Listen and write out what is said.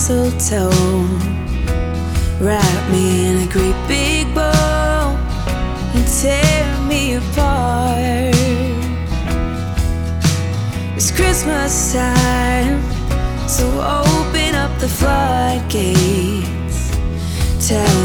mistletoe. Wrap me in a great big bow and tear me apart. It's Christmas time, so open up the floodgates. Tell